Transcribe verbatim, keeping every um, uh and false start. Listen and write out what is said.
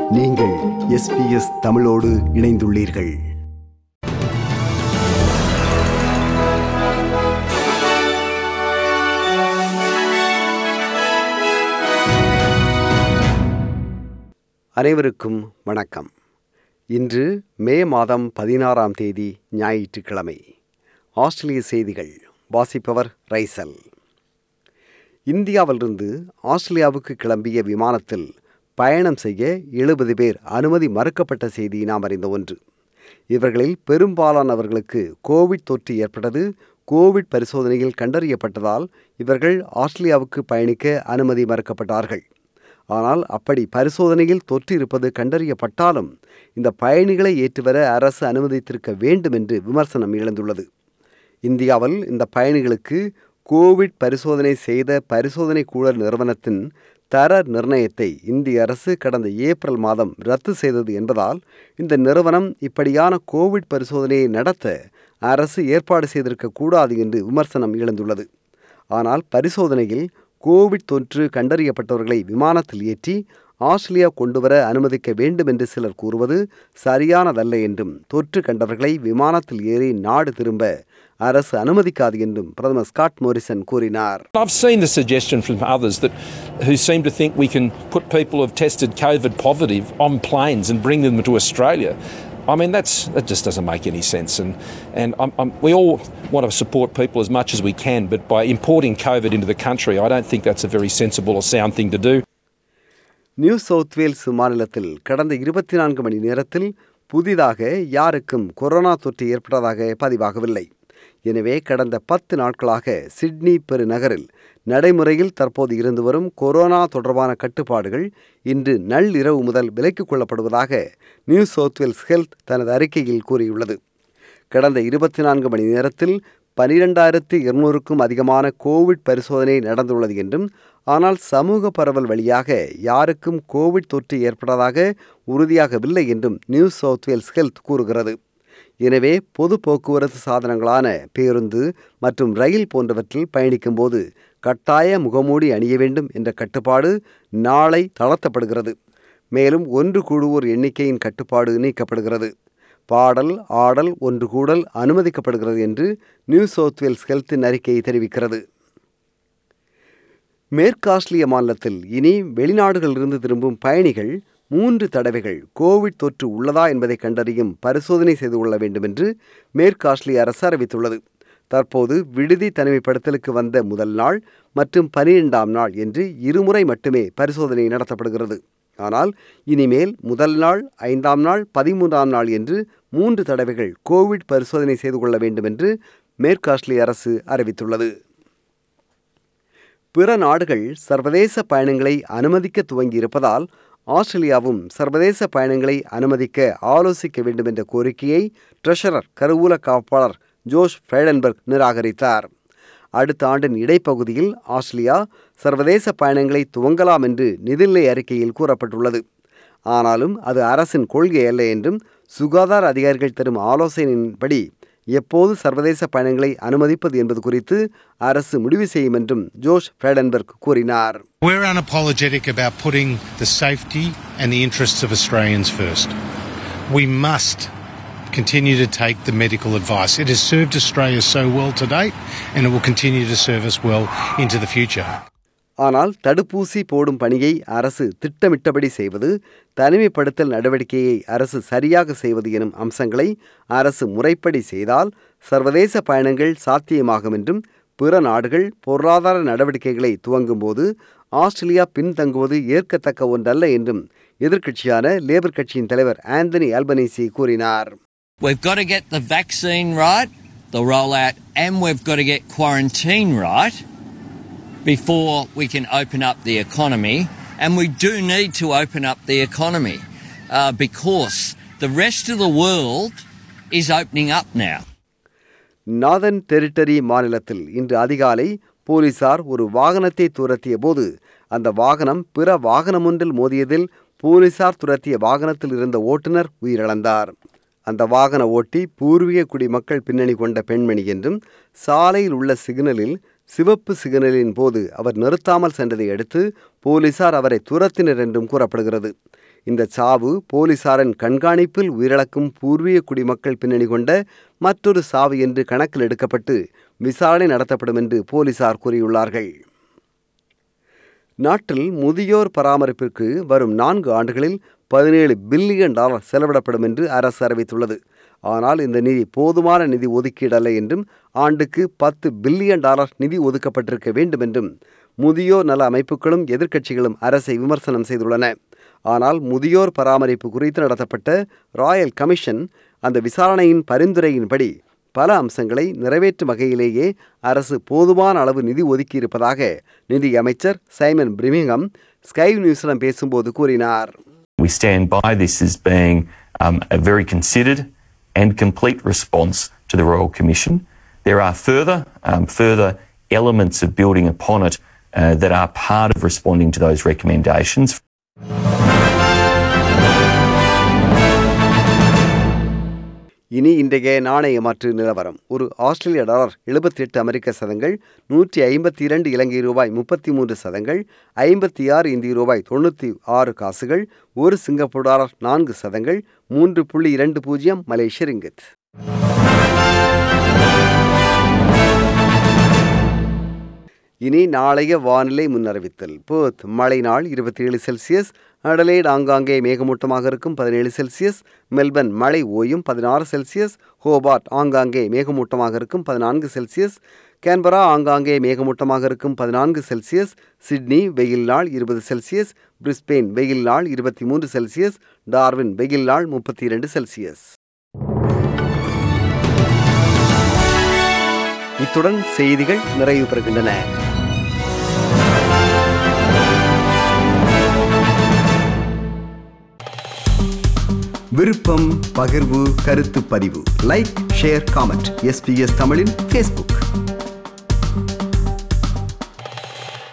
நீங்கள் S B S தமிழோடு இணைந்துள்ளீர்கள். அனைவருக்கும் வணக்கம். இன்று மே மாதம் பதினாறாம் தேதி ஞாயிற்றுக்கிழமை. ஆஸ்திரேலிய செய்திகள் வாசிப்பவர் ரைசல். இந்தியாவிலிருந்து ஆஸ்திரேலியாவுக்கு கிளம்பிய விமானத்தில் பயணம் செய்ய எழுபது பேர் அனுமதி மறுக்கப்பட்ட செய்தி நாம் அறிந்த ஒன்று. இவர்களில் பெரும்பாலானவர்களுக்கு கோவிட் தொற்று ஏற்பட்டது கோவிட் பரிசோதனையில் கண்டறியப்பட்டதால் இவர்கள் ஆஸ்திரேலியாவுக்கு பயணிக்க அனுமதி மறுக்கப்பட்டார்கள். ஆனால் அப்படி பரிசோதனையில் தொற்று இருப்பது கண்டறியப்பட்டாலும் இந்த பயணிகளை ஏற்றுவர அரசு அனுமதித்திருக்க வேண்டும் என்று விமர்சனம் எழுந்துள்ளது. இந்தியாவில் இந்த பயணிகளுக்கு கோவிட் பரிசோதனை செய்த பரிசோதனை கூடல் நிறுவனத்தின் தர நிர்ணயத்தை இந்திய அரசு கடந்த ஏப்ரல் மாதம் ரத்து செய்தது என்பதால் இந்த நிறுவனம் இப்படியான கோவிட் பரிசோதனையை நடத்த அரசு ஏற்பாடு செய்திருக்க கூடாது என்று விமர்சனம் எழுந்துள்ளது. ஆனால் பரிசோதனையில் கோவிட் தொற்று கண்டறியப்பட்டவர்களை விமானத்தில் ஏற்றி ஆஸ்திரேலியா கொண்டுவர அனுமதிக்க வேண்டும் என்று சிலர் கூறுவது சரியானதல்ல என்றும் தொற்று கண்டவர்களை விமானத்தில் ஏறி நாடு திரும்ப அரசு அனுமதிக்காது என்றும் பிரதமர் ஸ்காட் மோரிசன் கூறினார். I've seen the suggestion from others that who seem to think we can put people who have tested COVID positive on planes and bring them to Australia. I mean, that's that just doesn't make any sense. And and I'm, I'm, we all want to support people as much as we can, but by importing COVID into the country, I don't think that's a very sensible or sound thing to do. New South Wales மாநிலத்தில் கடந்த இருபத்தி நான்கு மணி நேரத்தில் புதிதாக யாருக்கும் corona தொற்று ஏற்பட்டதாக பதிவாகவில்லை. எனவே கடந்த பத்து நாட்களாக சிட்னி பெருநகரில் நடைமுறையில் தற்போது இருந்து வரும் கொரோனா தொடர்பான கட்டுப்பாடுகள் இன்று நள்ளிரவு முதல் விலக்கிக் கொள்ளப்படுவதாக நியூ சவுத் வேல்ஸ் ஹெல்த் தனது அறிக்கையில் கூறியுள்ளது. கடந்த இருபத்தி நான்கு மணி நேரத்தில் பனிரெண்டாயிரத்து இருநூறுக்கும் அதிகமான கோவிட் பரிசோதனை நடந்துள்ளது என்றும் ஆனால் சமூக பரவல் வழியாக யாருக்கும் கோவிட் தொற்று ஏற்பட்டதாக உறுதியாகவில்லை என்றும் நியூ சவுத் வேல்ஸ் ஹெல்த் கூறுகிறது. எனவே பொது போக்குவரத்து சாதனங்களான பேருந்து மற்றும் ரயில் போன்றவற்றில் பயணிக்கும் போது கட்டாய முகமூடி அணிய வேண்டும் என்ற கட்டுப்பாடு நாளை தளர்த்தப்படுகிறது. மேலும் ஒன்று கூடுவோர் எண்ணிக்கையின் கட்டுப்பாடு நீக்கப்படுகிறது. பாடல் ஆடல் ஒன்று கூடல் அனுமதிக்கப்படுகிறது என்று நியூ சவுத் வேல்ஸ் ஹெல்த்தின் அறிக்கை தெரிவிக்கிறது. மேற்கு ஆஸ்திரேலிய மாநிலத்தில் இனி வெளிநாடுகளிலிருந்து திரும்பும் பயணிகள் மூன்று தடவைகள் கோவிட் தொற்று உள்ளதா என்பதை கண்டறியும் பரிசோதனை செய்து கொள்ள வேண்டும் என்று மேற்கு ஆஸ்திரேலிய அரசு அறிவித்துள்ளது. தற்போது விடுதி தனிமைப்படுத்தலுக்கு வந்த முதல் நாள் மற்றும் பனிரெண்டாம் நாள் என்று இருமுறை மட்டுமே பரிசோதனை நடத்தப்படுகிறது. ஆனால் இனிமேல் முதல் நாள், ஐந்தாம் நாள், பதிமூன்றாம் நாள் என்று மூன்று தடவைகள் கோவிட் பரிசோதனை செய்து கொள்ள வேண்டும் என்று மேற்கு ஆஸ்திரேலிய அரசு அறிவித்துள்ளது. பிற நாடுகள் சர்வதேச பயணங்களை அனுமதிக்க துவங்கியிருப்பதால் ஆஸ்திரேலியாவும் சர்வதேச பயணங்களை அனுமதிக்க ஆலோசிக்க வேண்டும் என்ற கோரிக்கையை ட்ரெஷரர் கருவூல காப்பாளர் ஜோஷ் ஃப்ரைடன்பர்க் நிராகரித்தார். அடுத்த ஆண்டின் இடைப்பகுதியில் ஆஸ்திரேலியா சர்வதேச பயணங்களை துவங்கலாம் என்று நிதிநிலை அறிக்கையில் கூறப்பட்டுள்ளது. ஆனாலும் அது அரசின் கொள்கை அல்ல என்றும் சுகாதார அதிகாரிகள் தரும் ஆலோசனையின்படி எப்போது சர்வதேச பயணங்களை அனுமதிப்பது என்பது குறித்து அரசு முடிவு செய்யும் என்றும் ஜோஷ் ஃப்ரைடன்பர்க் கூறினார். We're unapologetic about putting the safety and the interests of Australians first. We must continue to take the medical advice. It has served Australia so well to date and it will continue to serve us well into the future. ஆனால் தடுப்பூசி போடும் பணியை அரசு திட்டமிட்டபடி செய்வது, தனிமைப்படுத்தல் நடவடிக்கையை அரசு சரியாக செய்வது எனும் அம்சங்களை அரசு முறைப்படி செய்தால் சர்வதேச பயணங்கள் சாத்தியமாகும் என்றும் பிற நாடுகள் பொருளாதார நடவடிக்கைகளை துவங்கும் போது ஆஸ்திரேலியா பின்தங்குவது ஏற்கத்தக்க ஒன்றல்ல என்றும் எதிர்க்கட்சியான லேபர் கட்சியின் தலைவர் ஆந்தனி அல்பனீசி கூறினார். We've got to get the vaccine right, the rollout, and we've got to get quarantine right before we can open up the economy. And we do need to open up the economy uh, because the rest of the world is opening up now. Northern Territory மாநிலத்தில் இன்று அதிகாலை போலீசார் ஒரு வாகனத்தை துரத்திய போது அந்த வாகனம் பிற வாகனம் ஒன்றில் மோதியதில் போலீசார் துரத்திய வாகனத்தில் இருந்த ஓட்டுநர் உயிரிழந்தார். அந்த வாகன ஓட்டி பூர்வீக குடிமக்கள் பின்னணி கொண்ட பெண்மணி என்றும் சாலையில் உள்ள சிக்னலில் சிவப்பு சிக்னலின் போது அவர் நிறுத்தாமல் சென்றதை அடுத்து போலீசார் அவரை துரத்தினர் என்றும் கூறப்படுகிறது. இந்த சாவு போலீசாரின் கண்காணிப்பில் உயிரிழக்கும் பூர்வீக குடிமக்கள் பின்னணி கொண்ட மற்றொரு சாவு என்று கணக்கில் எடுக்கப்பட்டு விசாரணை நடத்தப்படும் என்று போலீசார் கூறியுள்ளார்கள். நாட்டில் முதியோர் பராமரிப்பிற்கு வரும் நான்கு ஆண்டுகளில் பதினேழு பில்லியன் டாலர் செலவிடப்படும் என்று அரசு அறிவித்துள்ளது. ஆனால் இந்த நிதி போதுமான நிதி ஒதுக்கீடு அல்ல என்றும் ஆண்டுக்கு பத்து பில்லியன் டாலர் நிதி ஒதுக்கப்பட்டிருக்க வேண்டும் என்றும் முதியோர் நல அமைப்புகளும் எதிர்க்கட்சிகளும் அரசை விமர்சனம் செய்துள்ளன. ஆனால் முதியோர் பராமரிப்பு குறித்து நடத்தப்பட்ட ராயல் கமிஷன் அந்த விசாரணையின் பரிந்துரையின்படி பல அம்சங்களை நிறைவேற்றும் வகையிலேயே அரசு போதுமான அளவு நிதி ஒதுக்கியிருப்பதாக நிதி அமைச்சர் சைமன் பிரிமிங்ஹம் ஸ்கை நியூஸிடம் பேசும்போது கூறினார். We stand by this as being um, a very considered and complete response to the Royal Commission. There are further um, further elements of building upon it uh, that are part of responding to those recommendations. இனி இன்றைய நாணய மாற்று நிலவரம். ஒரு ஆஸ்திரேலிய dollar எழுபத்தி எட்டு அமெரிக்க சதங்கள், நூற்றி ஐம்பத்தி இரண்டு இலங்கை ரூபாய் முப்பத்தி மூன்று சதங்கள், ஐம்பத்தி ஆறு இந்திய ரூபாய் தொண்ணூற்றி ஆறு காசுகள், ஒரு சிங்கப்பூர் டாலர் நான்கு சதங்கள், மூன்று புள்ளி இரண்டு பூஜ்ஜியம் மலேசிய ரிங்கித். இனி நாளைய வானிலை முன்னறிவித்தல். பெர்த் மழை நாள் இருபத்தி ஏழு செல்சியஸ், அடலேட் ஆங்காங்கே மேகமூட்டமாக இருக்கும் பதினேழு செல்சியஸ், மெல்பர்ன் மழை ஓயும் பதினாறு செல்சியஸ், ஹோபார்ட் ஆங்காங்கே மேகமூட்டமாக இருக்கும் பதினான்கு செல்சியஸ், கேன்பரா ஆங்காங்கே மேகமூட்டமாக இருக்கும் பதினான்கு செல்சியஸ், சிட்னி வெயில் நாள் இருபது செல்சியஸ், பிரிஸ்பெயின் வெயில் நாள் இருபத்தி மூன்று செல்சியஸ், டார்வின் வெயில் நாள் முப்பத்தி இரண்டு செல்சியஸ். இத்துடன் செய்திகள் நிறைவு பெறுகின்றன. விருப்பம், பகிர்வு, கருத்து பதிவு, லைக், ஷேர், காமெண்ட். எஸ்பிஎஸ் தமிழின் ஃபேஸ்புக்.